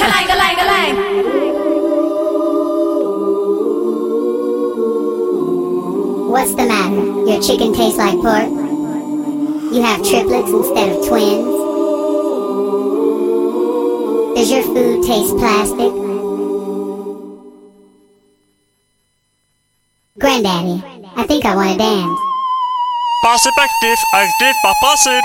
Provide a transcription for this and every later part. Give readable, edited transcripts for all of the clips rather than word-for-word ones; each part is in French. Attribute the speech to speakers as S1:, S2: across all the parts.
S1: What's the matter? Your chicken tastes like pork? You have triplets instead of twins? Does your food taste plastic? Granddaddy, I think I want to dance.
S2: Passive active by passive.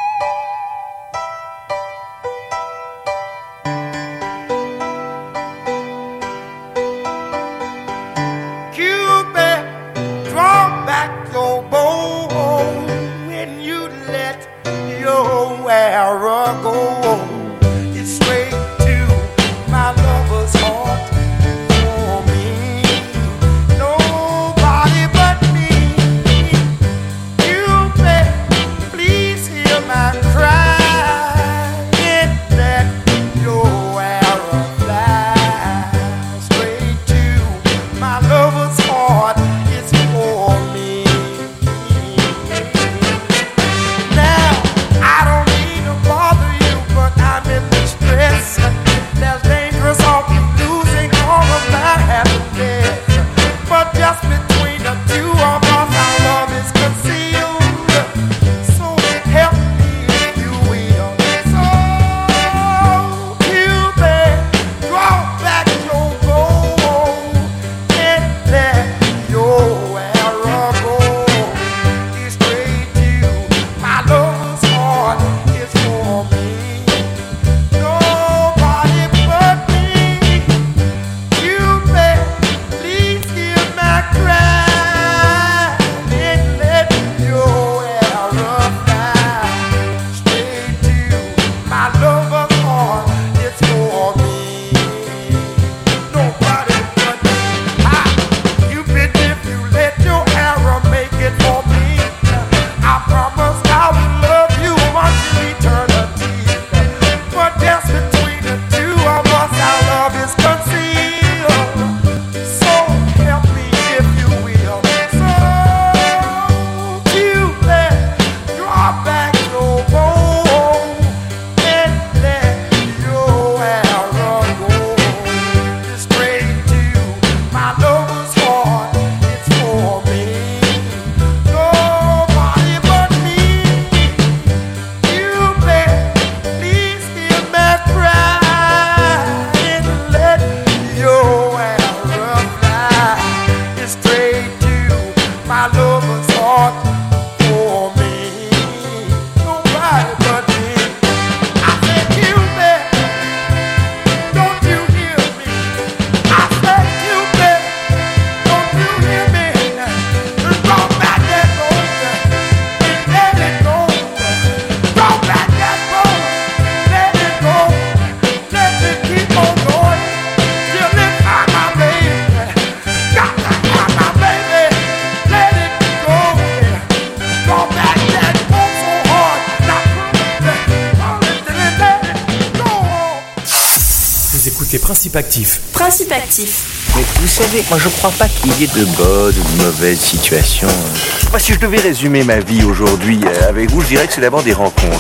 S3: Principe actif.
S4: Principe actif.
S5: Mais vous savez, moi je crois pas qu'il y ait de bonnes ou de mauvaises situations. Moi, si je devais résumer ma vie aujourd'hui avec vous, je dirais que c'est d'abord des rencontres.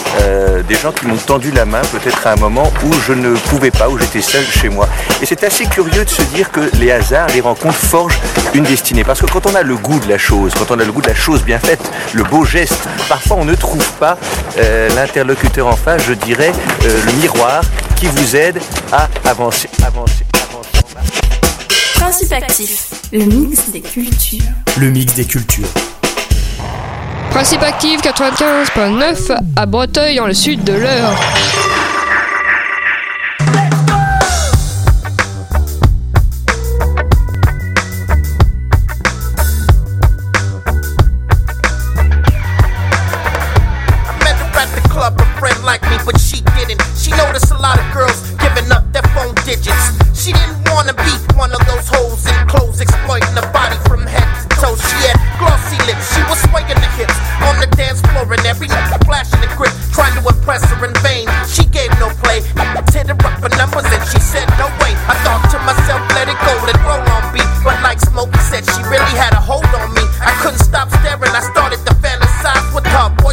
S5: Des gens qui m'ont tendu la main peut-être à un moment où je ne pouvais pas, où j'étais seul chez moi. Et c'est assez curieux de se dire que les hasards, les rencontres forgent une destinée. Parce que quand on a le goût de la chose, quand on a le goût de la chose bien faite, le beau geste, parfois on ne trouve pas l'interlocuteur en face, je dirais, le miroir qui vous aide à avancer.
S4: Principe actif, le mix des cultures.
S3: Le mix des cultures.
S6: Principe actif 95.9 à Breteuil dans le sud de l'Eure.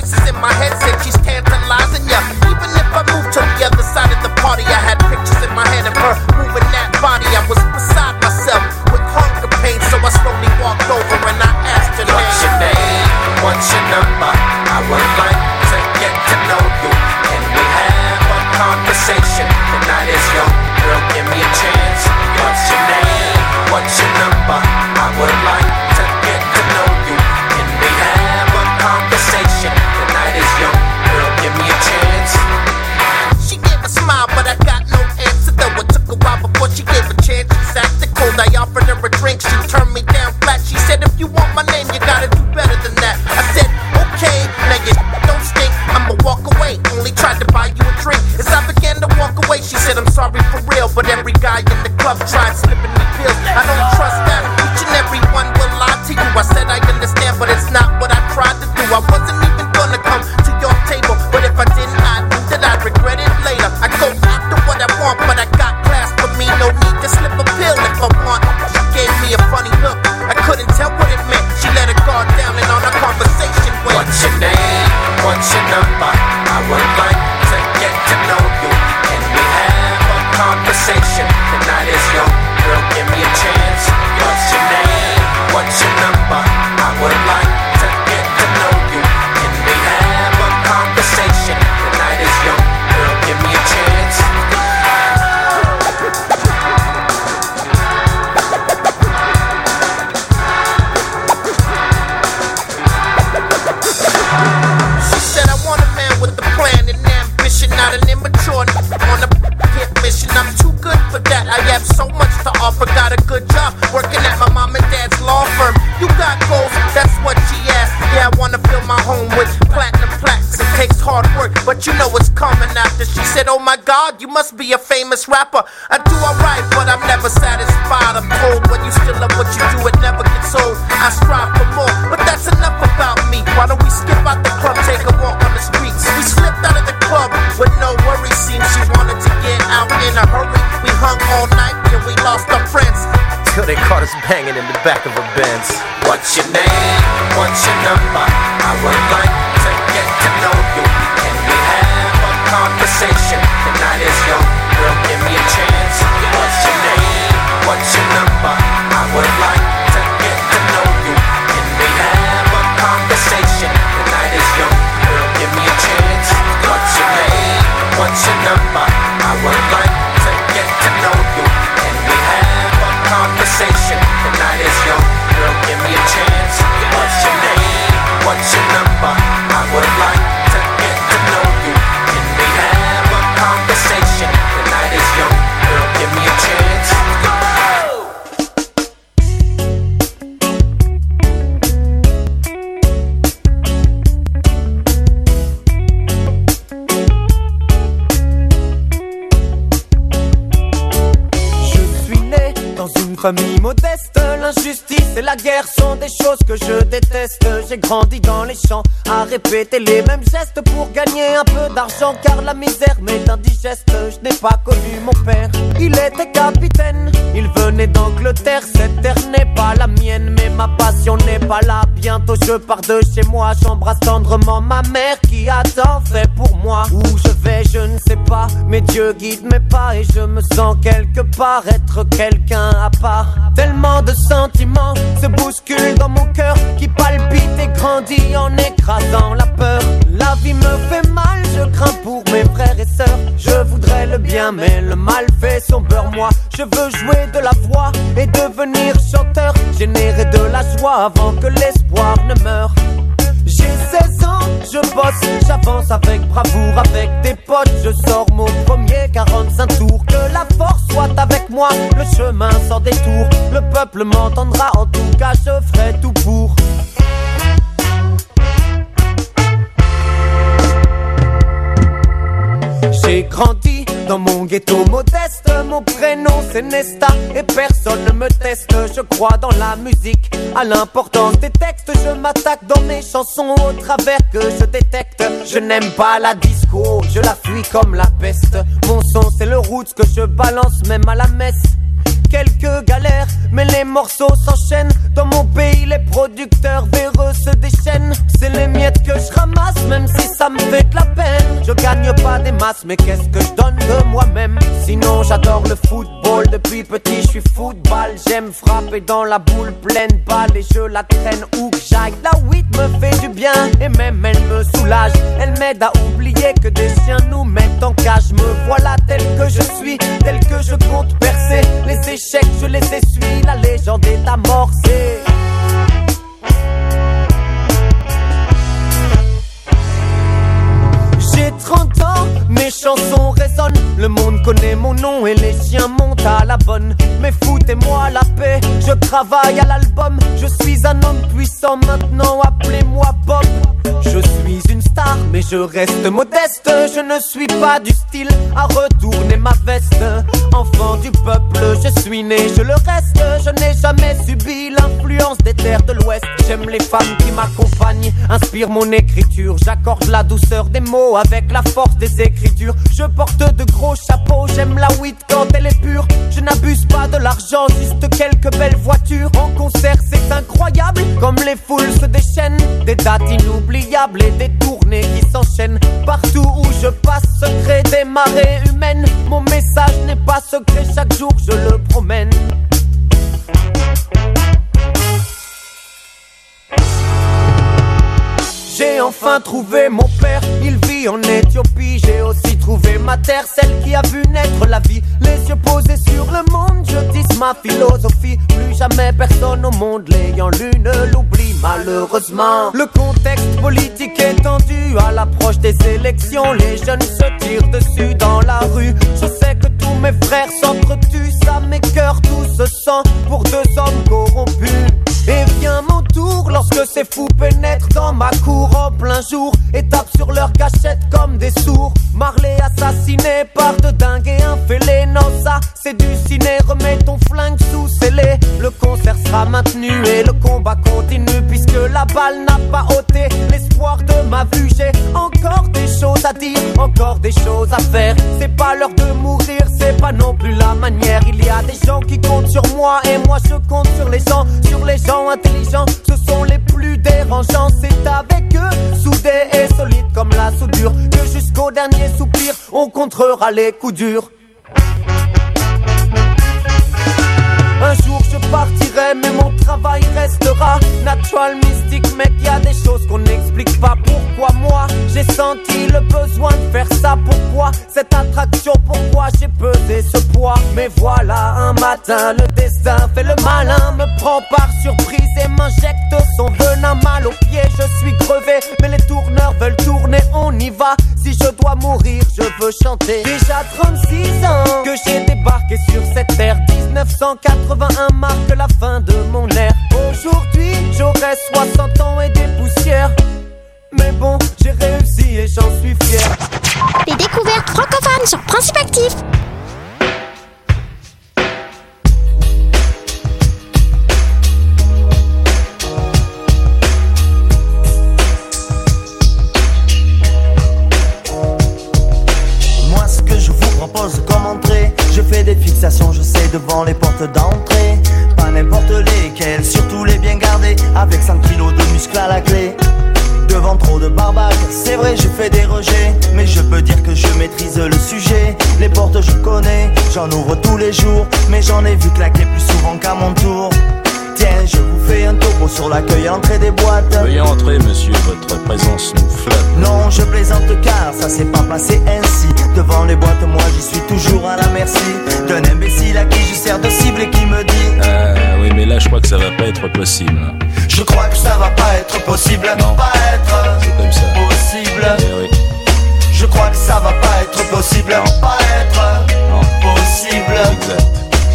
S7: my head said she's tantalizing ya. Even if I moved to the other side of the party, I had pictures in my for real, but every guy in the club tried slipping me pills. I don't trust that, each and every one will lie to you. I said I understand, but it's not what I tried to do. I wasn't even gonna come to your table, but if I didn't, I knew that I'd regret it later. I go after what I want, but I got class for me, no need to slip a pill if I want. She gave me a funny look, I couldn't tell what it meant. She let her guard down and on our conversation went, what's your name? What's your number? I would like to get to know you. Can we have a conversation? The night is young, girl, give me a chance. What's your name? What's your number? I would like to get to know you. Can we have a conversation? The night is young, girl, give me a chance. She said I want a man with a plan and ambition, not an immature on a hit mission. I'm too good for that. I have so much to offer. Got a good job working at my mom and dad's law firm. You got goals, that's what she asked. Yeah, I wanna fill my home with platinum plaques. It takes hard work, but you know it's coming after. She said, oh my God, you must be a famous rapper. I do alright, but I'm never satisfied. I'm told when you still love what you do, it never gets old. I strive for more, but that's enough about me. Why don't we skip out the club, take a walk on the streets? We slipped out of the club with no worries. Seems she wanted to get out in a hurry. We hung all night till we lost our friends, till they caught us banging in the back of a Benz. What's your name? What's your number? I would like to get to know you. Can we have a conversation? The night is young, girl, give me a chance. What's your name? What's your number? I would like to get to know you. Can we have a conversation? The night is young, girl, give me a chance. What's your name? What's your number? I would like to get to know you. Can we have a conversation? The night is young, girl, give me a chance. What's your name? What's your number? I would like to get to know you. Can we have a conversation? The night is young, girl, give me a chance.
S8: Famille modeste, l'injustice et la guerre sont des choses que je déteste. J'ai grandi dans les champs à répéter les mêmes gestes pour gagner un peu d'argent, car la misère m'est indigeste. Je n'ai pas connu mon père, il était capitaine, il venait d'Angleterre. Cette terre n'est pas la mienne, mais ma passion n'est pas là. Bientôt je pars de chez moi, j'embrasse tendrement ma mère qui a tant fait pour moi. Où je vais je ne sais pas, mais Dieu guide mes pas et je me sens quelque part être quelqu'un à part. Tellement de sentiments se bousculent dans mon cœur qui palpite et grandit en écrasant la peur. La vie me fait mal, je crains pour mes frères et sœurs. Je voudrais le bien mais le mal fait son beurre. Moi je veux jouer de la voix et devenir chanteur, générer de la joie avant que l'espoir ne meure. J'ai 16 ans, je bosse, j'avance avec bravoure, avec des potes, je sors mon premier 45 tours. Que la force soit avec moi, le chemin sans détour. Le peuple m'entendra, en tout cas je ferai tout pour. J'ai grandi dans mon ghetto modeste, mon prénom c'est Nesta et personne ne me teste. Je crois dans la musique, à l'importance des textes. Je m'attaque dans mes chansons au travers que je détecte. Je n'aime pas la disco, je la fuis comme la peste. Mon son c'est le roots que je balance même à la messe. Quelques galères, mais les morceaux s'enchaînent. Dans mon pays, les producteurs véreux se déchaînent. C'est les miettes que je ramasse, même si ça me fait de la peine. Je gagne pas des masses, mais qu'est-ce que je donne de moi-même? Sinon, j'adore le football. Depuis petit, je suis football. J'aime frapper dans la boule pleine balle et je la traîne où que j'aille. La weed me fait du bien et même elle me soulage. Elle m'aide à oublier que des chiens nous mettent en cage. Me voilà tel que je suis, tel que je compte percer. Les échecs, je les essuie, la légende est amorcée. J'ai 30 ans, mes chansons résonnent. Le monde connaît mon nom et les chiens montent à la bonne. Mais foutez-moi la paix, je travaille à l'album. Je suis un homme puissant maintenant, appelez-moi Bob. Je suis une star mais je reste modeste. Je ne suis pas du style à retourner ma veste. Enfant du peuple, je suis né, je le reste. Je n'ai jamais subi l'influence des terres de l'Ouest. J'aime les femmes qui m'accompagnent, inspirent mon écriture. J'accorde la douceur des mots avec la force des écritures. Je porte de gros chapeaux, j'aime la weed quand elle est pure. Je n'abuse pas de l'argent, juste quelques belles voitures. En concert c'est incroyable, comme les foules se déchaînent. Des dates inoubliables et des tournées qui s'enchaînent. Partout où je passe se crée des marées humaines. Mon message n'est pas secret, chaque jour je le promène. J'ai enfin trouvé mon père, il vit en Éthiopie. J'ai aussi trouvé ma terre, celle qui a vu naître la vie. Les yeux posés sur le monde, je tisse ma philosophie. Plus jamais personne au monde l'ayant lu ne l'oublie malheureusement. Le contexte politique est tendu à l'approche des élections. Les jeunes se tirent dessus dans la rue. Je sais que tous mes frères s'entretuent, ça m'écœure, tout se sent pour deux hommes corrompus. Et vient mon tour lorsque ces fous pénètrent dans ma cour en plein jour et tapent sur leur cachette comme des sourds. Marley assassiné par de dingues et un fêlé. Non ça c'est du ciné, remets ton flingue sous scellé. Le concert sera maintenu et le combat continue, puisque la balle n'a pas ôté l'espoir de ma vue. J'ai encore des choses à dire, encore des choses à faire. C'est pas l'heure de mourir, c'est pas non plus la manière. Il y a des gens qui comptent sur moi et moi je compte sur les gens intelligents, ce sont les plus dérangeants. C'est avec eux, soudés et solides comme la soudure, que jusqu'au dernier soupir, on contrera les coups durs. Un jour je partirai, mais mon travail restera natural, mystique, mec, y a des choses qu'on n'explique pas. Pourquoi moi, j'ai senti le besoin de faire ça? Pourquoi cette attraction? Pourquoi j'ai pesé ce poids? Mais voilà, un matin, le destin fait le malin, me prend par surprise et m'injecte son venin. Mal aux pieds, je suis crevé, mais les tourneurs veulent tourner, on y va. Si je dois mourir, je veux chanter. Déjà 36 ans que j'ai débarqué sur cette terre. 1981 marque la fin de mon ère. Aujourd'hui, j'aurai 60 ans et des poussières. Mais bon, j'ai réussi et j'en suis fier.
S9: Les découvertes francophones sur Principe Actif.
S10: Moi, ce que je vous propose comme entrée, je fais des fixations, je sais, devant les portes d'entrée. Pas n'importe lesquelles, surtout les bien gardées, avec 100 kilos de muscles à la clé. Devant trop de barbaques, c'est vrai je fais des rejets, mais je peux dire que je maîtrise le sujet. Les portes je connais, j'en ouvre tous les jours, mais j'en ai vu claquer plus souvent qu'à mon tour. Tiens, je vous fais un topo sur l'accueil à l'entrée des boîtes.
S11: Veuillez entrer, monsieur, votre présence nous flatte.
S10: Non, je plaisante car ça s'est pas passé ainsi. Devant les boîtes, moi j'y suis toujours à la merci d'un imbécile à qui je sers de cible et qui me dit
S11: oui, mais là je crois que ça va pas être possible.
S10: Je crois que ça va pas être possible.
S11: Non.
S10: Pas être
S11: c'est comme ça.
S10: Possible.
S11: Oui.
S10: Je crois que ça va pas être possible.
S11: Non.
S10: Pas être
S11: Non.
S10: possible.
S11: Exact.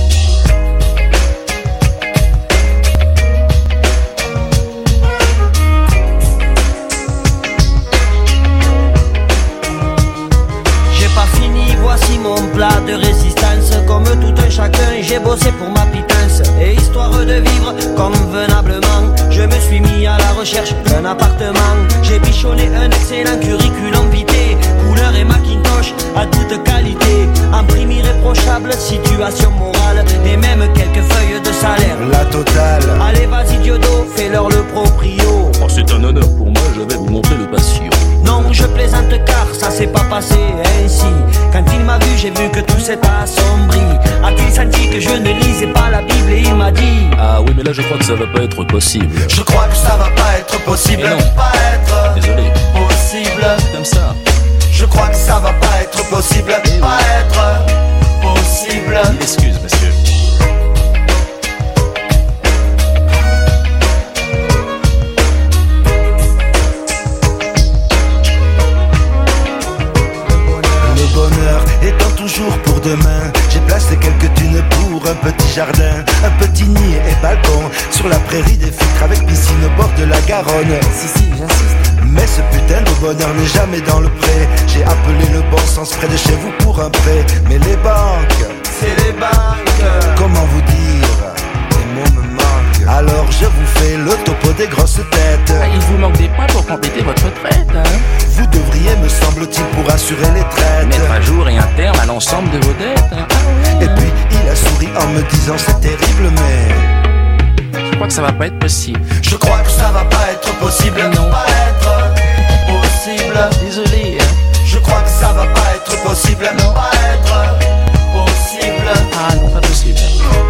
S12: Voici mon plat de résistance. Comme tout un chacun, j'ai bossé pour ma pitance. Et histoire de vivre convenablement, je me suis mis à la recherche d'un appartement. J'ai bichonné un excellent curriculum vitae, couleur et Macintosh à toute qualité. Un prime irréprochable, situation morale et même quelques feuilles de salaire.
S10: La totale.
S12: Allez vas-y Diodo, fais-leur le proprio.
S11: Oh, c'est un honneur pour moi, je vais vous montrer le patio.
S12: Non, je plaisante car ça s'est pas passé ainsi. Quand il m'a vu, j'ai vu que tout s'est assombri. A-t-il senti que je ne lisais pas la Bible et il m'a dit
S11: ah oui, mais là je crois que ça va pas être possible.
S10: Je crois que ça va pas être possible.
S11: Mais non.
S10: Pas être
S11: Désolé.
S10: possible.
S11: Comme ça.
S10: Je crois que ça va pas être possible. Pas être possible.
S11: Mille excuses, monsieur.
S10: Étant toujours pour demain, j'ai placé quelques thunes pour un petit jardin, un petit nid et balcon sur la prairie des filtres avec piscine au bord de la Garonne. Si, j'insiste.
S13: Mais ce putain de bonheur n'est jamais dans le pré. J'ai appelé le bon sens près de chez vous pour un prêt. Mais les banques,
S10: c'est les banques.
S13: Comment vous dire, les mots me manquent. Alors je vous fais le topo des grosses têtes.
S14: Il vous manque des points pour compléter votre retraite, hein.
S13: Vous devriez, me semble-t-il, pour assurer les traites,
S14: mettre à jour et un terme à l'ensemble de vos dettes, hein.
S13: Et puis il a souri en me disant c'est terrible mais
S14: je crois que ça va pas être possible.
S10: Je crois que ça va pas être possible.
S14: Non.
S10: Pas être possible.
S14: Désolé, hein.
S10: Je crois que ça va pas être possible.
S14: Non.
S10: Pas être possible.
S14: Ah non, pas possible.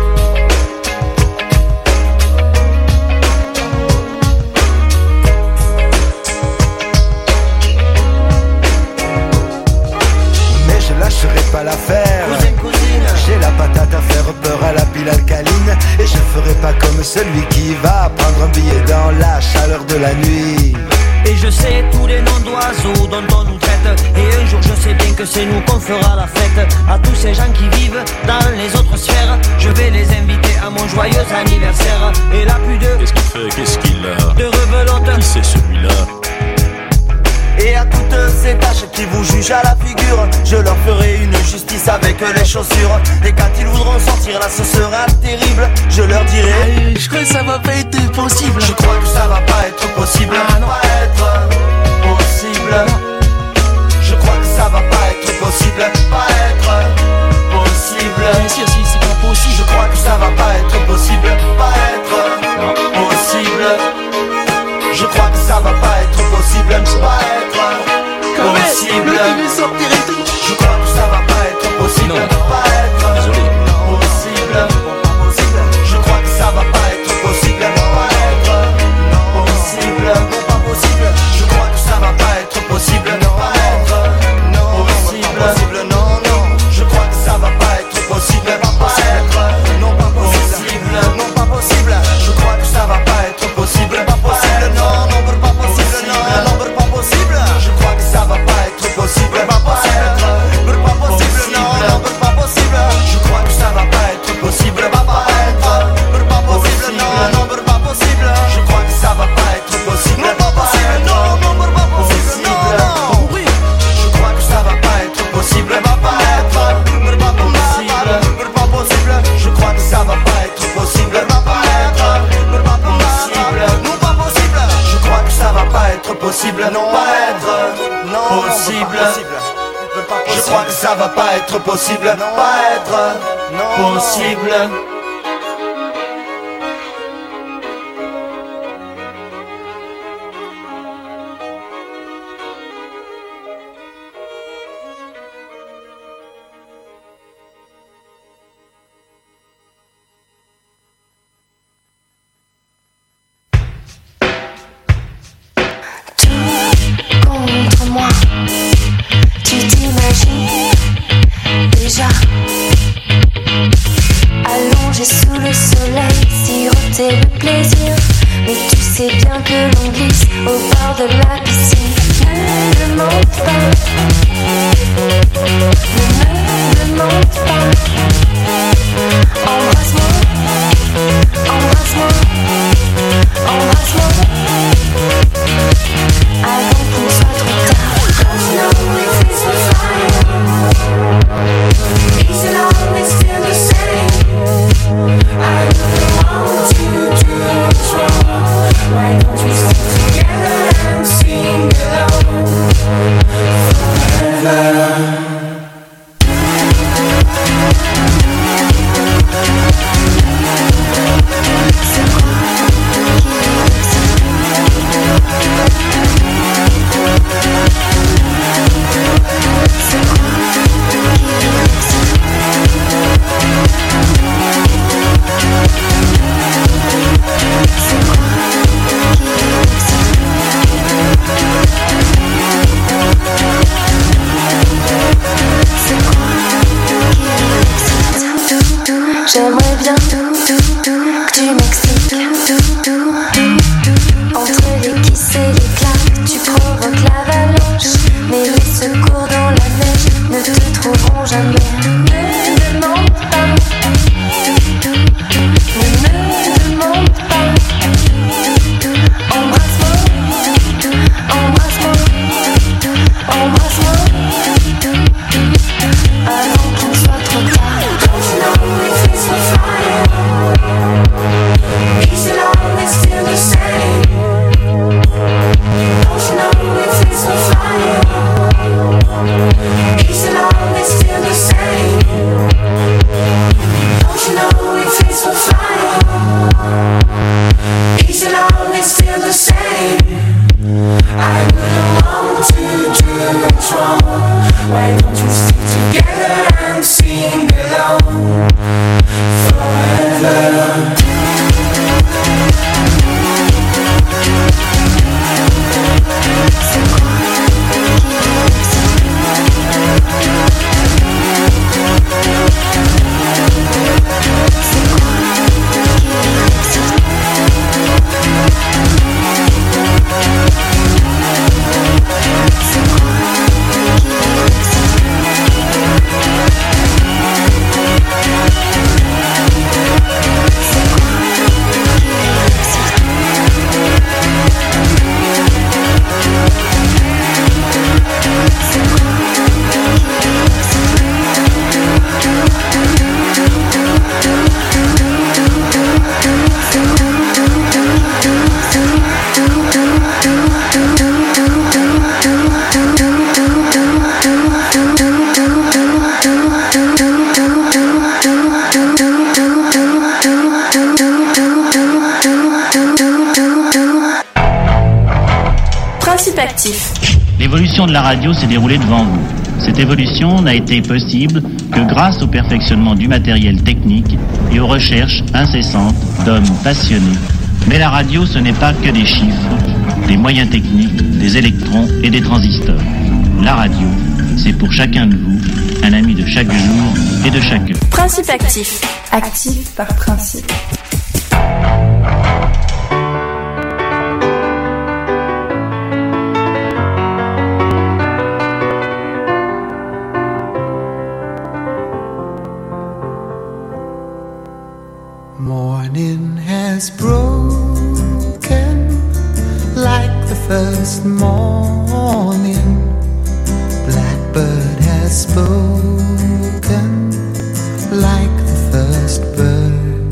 S13: mais je lâcherai pas l'affaire.
S10: Cousine.
S13: J'ai la patate à faire peur à la pile alcaline. Et je ferai pas comme celui qui va prendre un billet dans la chaleur de la nuit.
S12: Et je sais tous les noms d'oiseaux dont on nous traite. Et un jour je sais bien que c'est nous qu'on fera la fête. À tous ces gens qui vivent dans les autres sphères, je vais les inviter à mon joyeux anniversaire. Et là plus de...
S11: Qu'est-ce qu'il fait? Qu'est-ce qu'il a?
S12: De rebelote.
S11: Qui c'est celui-là?
S10: Et à toutes ces tâches qui vous jugent à la figure, je leur ferai une justice avec les chaussures. Et quand ils voudront sortir là, ce sera terrible. Je leur dirai
S14: je crois que ça va pas être possible.
S10: je crois que ça va pas être possible.
S14: Ah, non.
S10: Pas être possible. Je crois que ça va pas être possible. Pas être possible.
S14: Bien sûr, si c'est pas possible.
S10: Je crois que ça va pas être possible. Pas être possible. Je crois que ça va pas être possible. Pas être possible. Je crois que ça va pas être possible.
S11: Non.
S10: Pas être
S11: Désolé.
S10: possible. Je crois que ça va pas être possible. Pas être possible. Non, pas possible. Je crois que ça va pas être possible. Pas être possible. Non, non. Je crois que ça va pas être possible. Pas être non, pas possible. Non, pas possible. Je crois que ça va pas être possible. Pas possible. Non, non, pas possible. Non, non, pas possible. Je crois que ça va pas être possible. Pas possible. Pas possible. Non, non, pas possible. Je crois que ça va pas être possible. Pas être pas possible. Non, non, pas possible. Je crois que ça va pas être possible. Pas possible. Non, non, pas possible. Non, non. Je crois que ça va pas être possible. Pas être pas possible. Pas possible. Je crois que ça va pas être possible. Pas être pas possible. Non, pas possible. Je crois que ça va pas être possible. Non, pas être non possible. Je crois que ça va pas être possible. Pas être possible.
S15: Contre moi, tu t'imagines déjà allongé sous le soleil, siroter le plaisir. Mais tu sais bien que l'on glisse au bord de la piscine. Ne me demande pas, ne me demande pas. Embrasse-moi, embrasse-moi, embrasse-moi. Avant qu'il ne soit trop tard. Don't know if it's a fire. Is it always still the same? I really want you to do what's wrong. Why don't we stick together and sing along forever? J'aimerais bien que tu m'excites. Entre les kisses et les claques, tu provoques l'avalanche. Mais les secours dans la neige ne te trouveront jamais. Ne me demande pas, ne me demande pas. Embrasse-moi, embrasse-moi.
S16: L'évolution de la radio s'est déroulée devant vous. Cette évolution n'a été possible que grâce au perfectionnement du matériel technique et aux recherches incessantes d'hommes passionnés. Mais la radio, ce n'est pas que des chiffres, des moyens techniques, des électrons et des transistors. La radio, c'est pour chacun de vous, un ami de chaque jour et de chaque heure.
S4: Principe actif. Actif par principe.
S15: Morning has broken like the first morning. Blackbird has spoken like the first bird.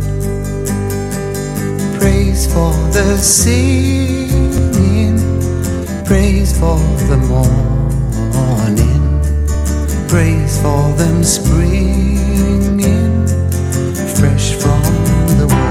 S15: Praise for the singing, praise for the morning, praise for them springing fresh from the world.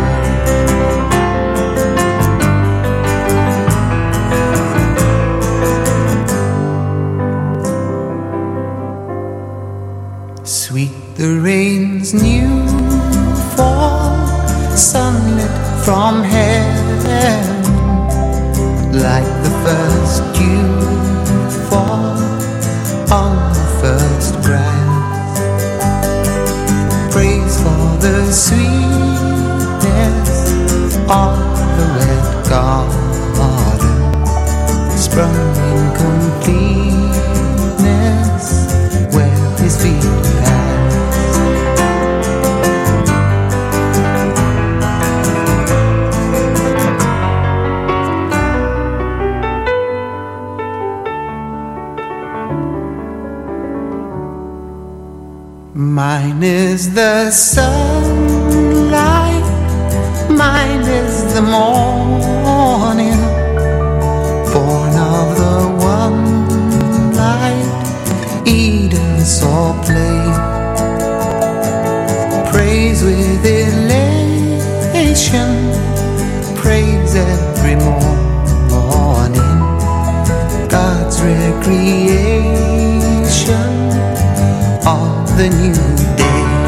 S15: Sweet the rain's new fall, sunlit from heaven, like the first dew fall on the first grass. Praise for the sweetness of the red garden, sprung in completeness where his feet Mine is the sunlight, mine is the morning, born of the one light, Eden saw play. Praise with elation, praise every morning, God's recreation of the new day.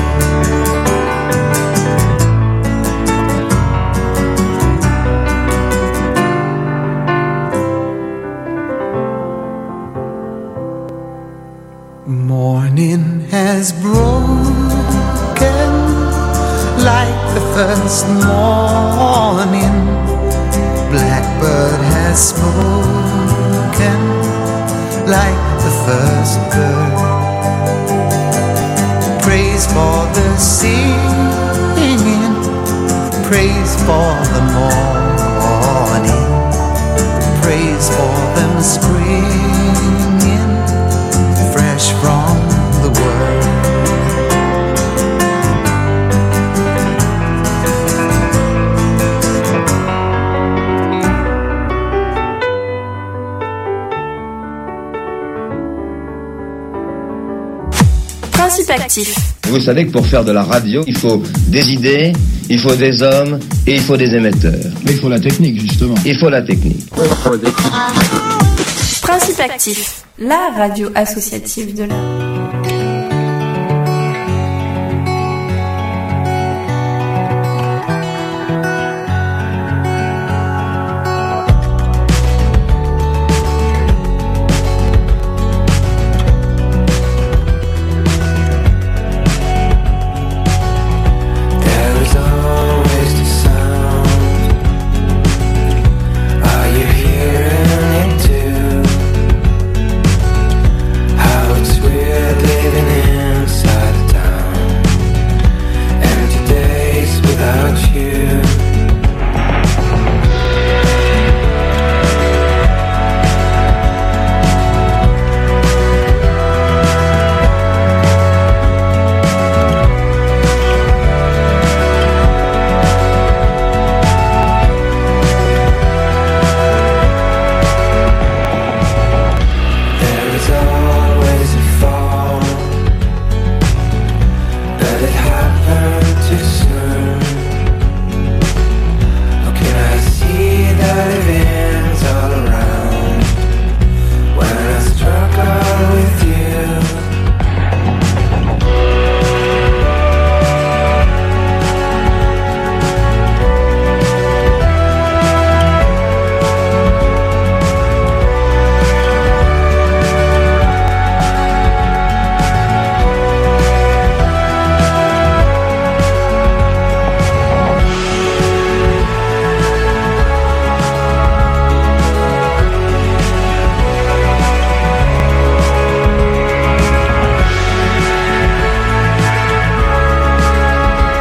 S15: Morning has broken like the first morning. Blackbird has spoken like the first bird. Praise for the singing, praise for the morning, praise for them springing fresh from the world.
S4: Principe actif.
S17: Vous savez que pour faire de la radio, il faut des idées, il faut des hommes et il faut des émetteurs.
S18: Mais il faut la technique, justement.
S17: Il faut la technique.
S4: Principe actif. La radio associative de l'heure.